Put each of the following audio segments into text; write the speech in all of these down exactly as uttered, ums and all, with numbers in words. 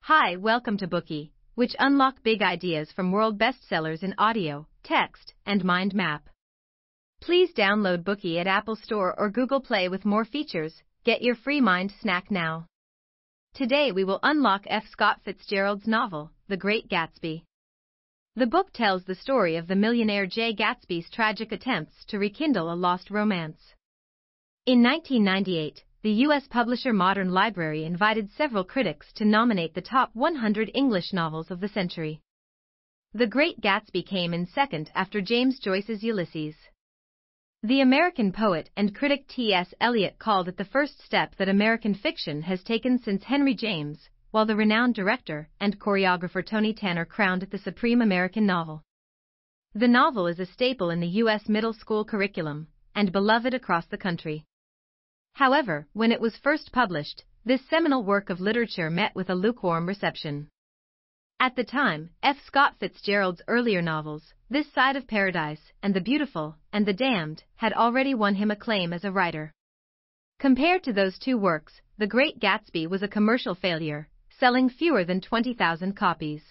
Hi, welcome to Bookey, which unlock big ideas from world bestsellers in audio, text, and mind map. Please download Bookey at Apple Store or Google Play with more features. Get your free mind snack now. Today we will unlock F. Scott Fitzgerald's novel, The Great Gatsby. The book tells the story of the millionaire Jay Gatsby's tragic attempts to rekindle a lost romance. In nineteen ninety-eight, the U S publisher Modern Library invited several critics to nominate the top one hundred English novels of the century. The Great Gatsby came in second after James Joyce's Ulysses. The American poet and critic T S Eliot called it the first step that American fiction has taken since Henry James, while the renowned director and choreographer Tony Tanner crowned it the supreme American novel. The novel is a staple in the U S middle school curriculum, and beloved across the country. However, when it was first published, this seminal work of literature met with a lukewarm reception. At the time, F. Scott Fitzgerald's earlier novels, This Side of Paradise and The Beautiful and the Damned, had already won him acclaim as a writer. Compared to those two works, The Great Gatsby was a commercial failure, selling fewer than twenty thousand copies.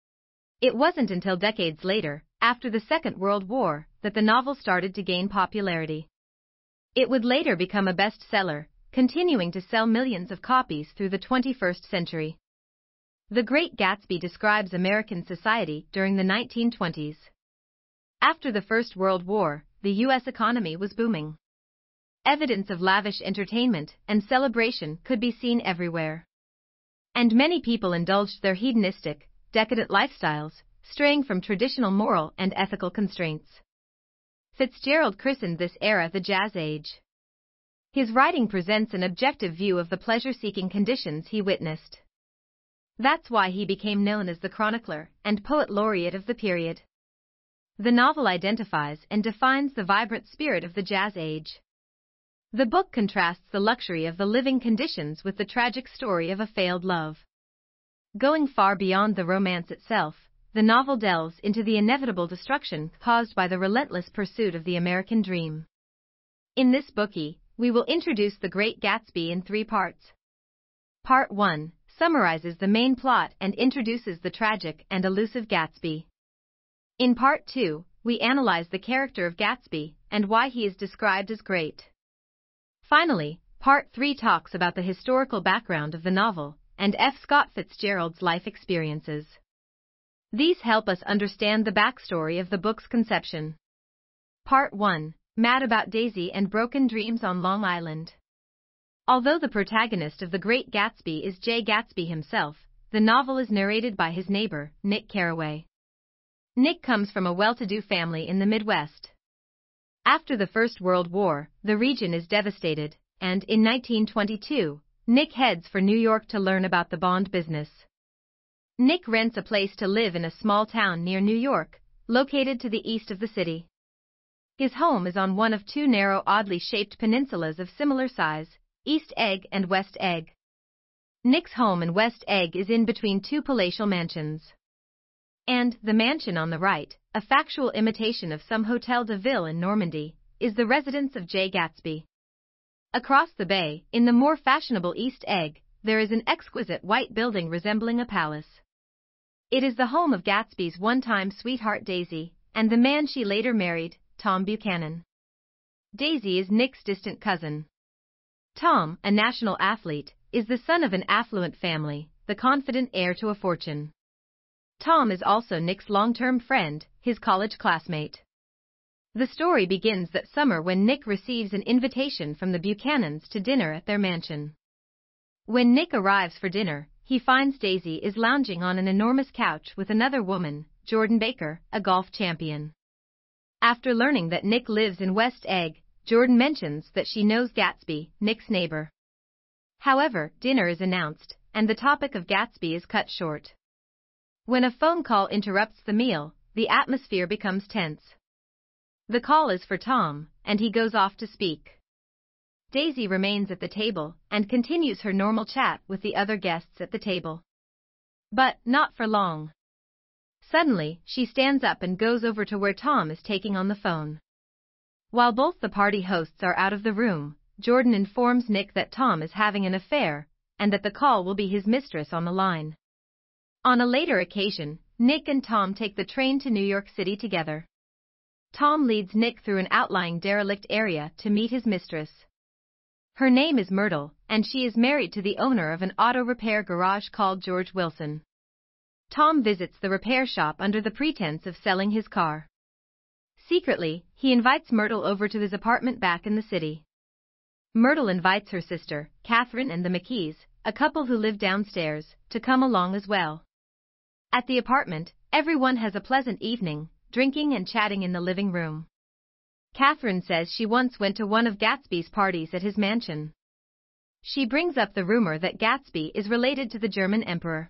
It wasn't until decades later, after the Second World War, that the novel started to gain popularity. It would later become a bestseller, continuing to sell millions of copies through the twenty-first century. The Great Gatsby describes American society during the nineteen twenties. After the First World War, the U S economy was booming. Evidence of lavish entertainment and celebration could be seen everywhere. And many people indulged their hedonistic, decadent lifestyles, straying from traditional moral and ethical constraints. Fitzgerald christened this era the Jazz Age. His writing presents an objective view of the pleasure-seeking conditions he witnessed. That's why he became known as the chronicler and poet laureate of the period. The novel identifies and defines the vibrant spirit of the Jazz Age. The book contrasts the luxury of the living conditions with the tragic story of a failed love. Going far beyond the romance itself, the novel delves into the inevitable destruction caused by the relentless pursuit of the American dream. In this Bookey, we will introduce The Great Gatsby in three parts. Part one summarizes the main plot and introduces the tragic and elusive Gatsby. In Part two, we analyze the character of Gatsby and why he is described as great. Finally, Part three talks about the historical background of the novel and F. Scott Fitzgerald's life experiences. These help us understand the backstory of the book's conception. Part one, Mad About Daisy and Broken Dreams on Long Island. Although the protagonist of The Great Gatsby is Jay Gatsby himself, the novel is narrated by his neighbor, Nick Carraway. Nick comes from a well-to-do family in the Midwest. After the First World War, the region is devastated, and in nineteen twenty-two, Nick heads for New York to learn about the bond business. Nick rents a place to live in a small town near New York, located to the east of the city. His home is on one of two narrow, oddly shaped peninsulas of similar size, East Egg and West Egg. Nick's home in West Egg is in between two palatial mansions. And the mansion on the right, a factual imitation of some Hotel de Ville in Normandy, is the residence of Jay Gatsby. Across the bay, in the more fashionable East Egg, there is an exquisite white building resembling a palace. It is the home of Gatsby's one-time sweetheart Daisy, and the man she later married, Tom Buchanan. Daisy is Nick's distant cousin. Tom, a national athlete, is the son of an affluent family, the confident heir to a fortune. Tom is also Nick's long-term friend, his college classmate. The story begins that summer when Nick receives an invitation from the Buchanans to dinner at their mansion. When Nick arrives for dinner, he finds Daisy is lounging on an enormous couch with another woman, Jordan Baker, a golf champion. After learning that Nick lives in West Egg, Jordan mentions that she knows Gatsby, Nick's neighbor. However, dinner is announced, and the topic of Gatsby is cut short. When a phone call interrupts the meal, the atmosphere becomes tense. The call is for Tom, and he goes off to speak. Daisy remains at the table and continues her normal chat with the other guests at the table. But not for long. Suddenly, she stands up and goes over to where Tom is taking on the phone. While both the party hosts are out of the room, Jordan informs Nick that Tom is having an affair, and that the call will be his mistress on the line. On a later occasion, Nick and Tom take the train to New York City together. Tom leads Nick through an outlying derelict area to meet his mistress. Her name is Myrtle, and she is married to the owner of an auto repair garage called George Wilson. Tom visits the repair shop under the pretense of selling his car. Secretly, he invites Myrtle over to his apartment back in the city. Myrtle invites her sister, Catherine, and the McKees, a couple who live downstairs, to come along as well. At the apartment, everyone has a pleasant evening, drinking and chatting in the living room. Catherine says she once went to one of Gatsby's parties at his mansion. She brings up the rumor that Gatsby is related to the German emperor.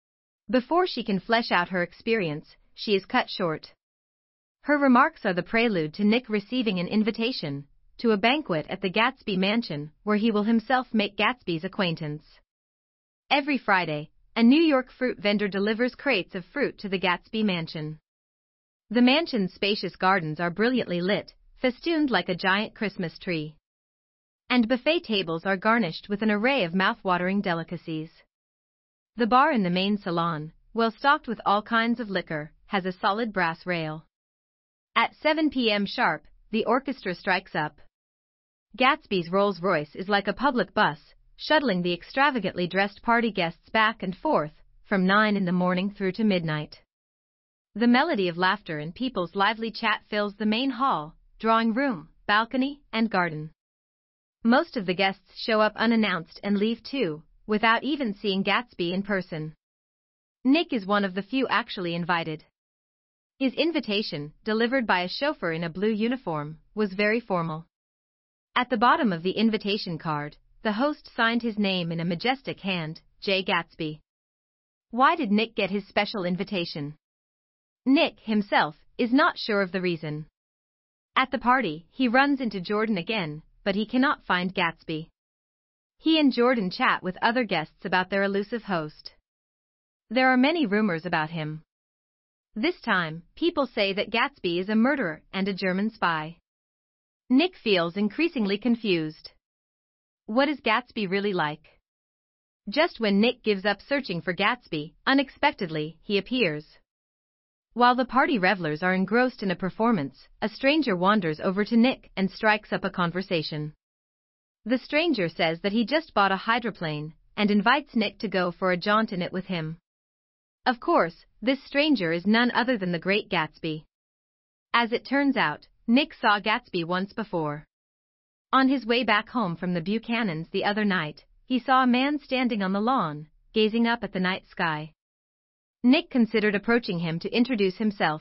Before she can flesh out her experience, she is cut short. Her remarks are the prelude to Nick receiving an invitation to a banquet at the Gatsby mansion, where he will himself make Gatsby's acquaintance. Every Friday, a New York fruit vendor delivers crates of fruit to the Gatsby mansion. The mansion's spacious gardens are brilliantly lit, festooned like a giant Christmas tree. And buffet tables are garnished with an array of mouth-watering delicacies. The bar in the main salon, well stocked with all kinds of liquor, has a solid brass rail. At seven p m sharp, the orchestra strikes up. Gatsby's Rolls-Royce is like a public bus, shuttling the extravagantly dressed party guests back and forth, from nine in the morning through to midnight. The melody of laughter and people's lively chat fills the main hall, drawing room, balcony, and garden. Most of the guests show up unannounced and leave too, without even seeing Gatsby in person. Nick is one of the few actually invited. His invitation, delivered by a chauffeur in a blue uniform, was very formal. At the bottom of the invitation card, the host signed his name in a majestic hand, J. Gatsby. Why did Nick get his special invitation? Nick, himself, is not sure of the reason. At the party, he runs into Jordan again, but he cannot find Gatsby. He and Jordan chat with other guests about their elusive host. There are many rumors about him. This time, people say that Gatsby is a murderer and a German spy. Nick feels increasingly confused. What is Gatsby really like? Just when Nick gives up searching for Gatsby, unexpectedly, he appears. While the party revelers are engrossed in a performance, a stranger wanders over to Nick and strikes up a conversation. The stranger says that he just bought a hydroplane and invites Nick to go for a jaunt in it with him. Of course, this stranger is none other than the great Gatsby. As it turns out, Nick saw Gatsby once before. On his way back home from the Buchanans the other night, he saw a man standing on the lawn, gazing up at the night sky. Nick considered approaching him to introduce himself.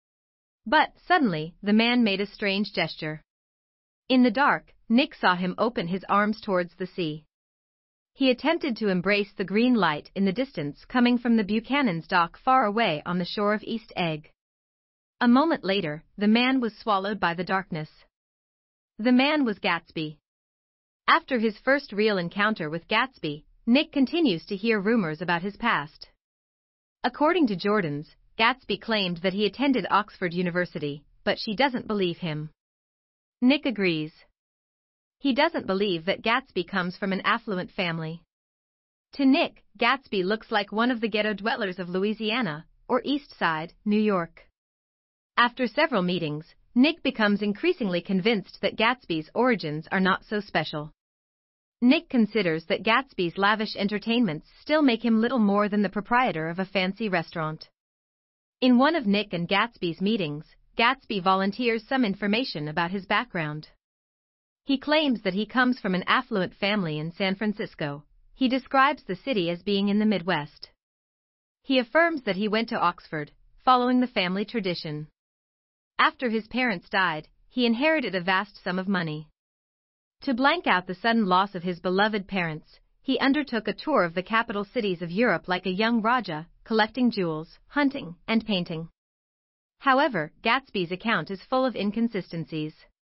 But, suddenly, the man made a strange gesture. In the dark, Nick saw him open his arms towards the sea. He attempted to embrace the green light in the distance coming from the Buchanan's dock far away on the shore of East Egg. A moment later, the man was swallowed by the darkness. The man was Gatsby. After his first real encounter with Gatsby, Nick continues to hear rumors about his past. According to Jordan's, Gatsby claimed that he attended Oxford University, but she doesn't believe him. Nick agrees. He doesn't believe that Gatsby comes from an affluent family. To Nick, Gatsby looks like one of the ghetto dwellers of Louisiana, or East Side, New York. After several meetings, Nick becomes increasingly convinced that Gatsby's origins are not so special. Nick considers that Gatsby's lavish entertainments still make him little more than the proprietor of a fancy restaurant. In one of Nick and Gatsby's meetings, Gatsby volunteers some information about his background. He claims that he comes from an affluent family in San Francisco. He describes the city as being in the Midwest. He affirms that he went to Oxford, following the family tradition. After his parents died, he inherited a vast sum of money. To blank out the sudden loss of his beloved parents, he undertook a tour of the capital cities of Europe like a young Raja, collecting jewels, hunting, and painting. However, Gatsby's account is full of inconsistencies.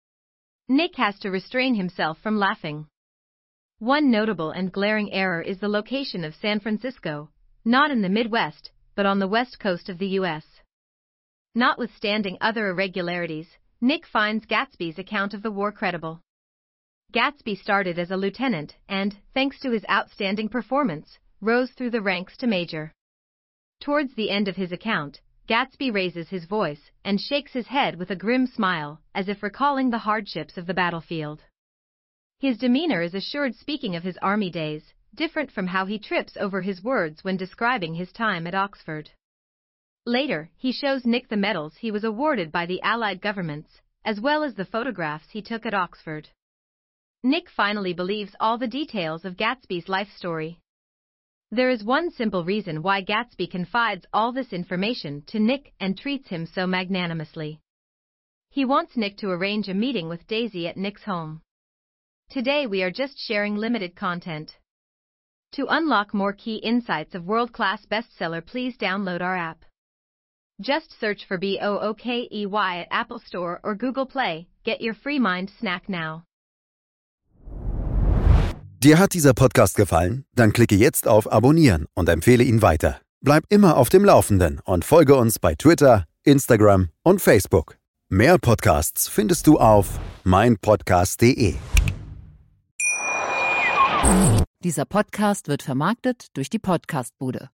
Nick has to restrain himself from laughing. One notable and glaring error is the location of San Francisco, not in the Midwest, but on the west coast of the U S. Notwithstanding other irregularities, Nick finds Gatsby's account of the war credible. Gatsby started as a lieutenant and, thanks to his outstanding performance, rose through the ranks to major. Towards the end of his account, Gatsby raises his voice and shakes his head with a grim smile, as if recalling the hardships of the battlefield. His demeanor is assured, speaking of his army days, different from how he trips over his words when describing his time at Oxford. Later, he shows Nick the medals he was awarded by the Allied governments, as well as the photographs he took at Oxford. Nick finally believes all the details of Gatsby's life story. There is one simple reason why Gatsby confides all this information to Nick and treats him so magnanimously. He wants Nick to arrange a meeting with Daisy at Nick's home. Today we are just sharing limited content. To unlock more key insights of world-class bestseller, please download our app. Just search for Bookey at Apple Store or Google Play. Get your free mind snack now. Dir hat dieser Podcast gefallen? Dann klicke jetzt auf Abonnieren und empfehle ihn weiter. Bleib immer auf dem Laufenden und folge uns bei Twitter, Instagram und Facebook. Mehr Podcasts findest du auf mein podcast punkt de. Dieser Podcast wird vermarktet durch die Podcastbude.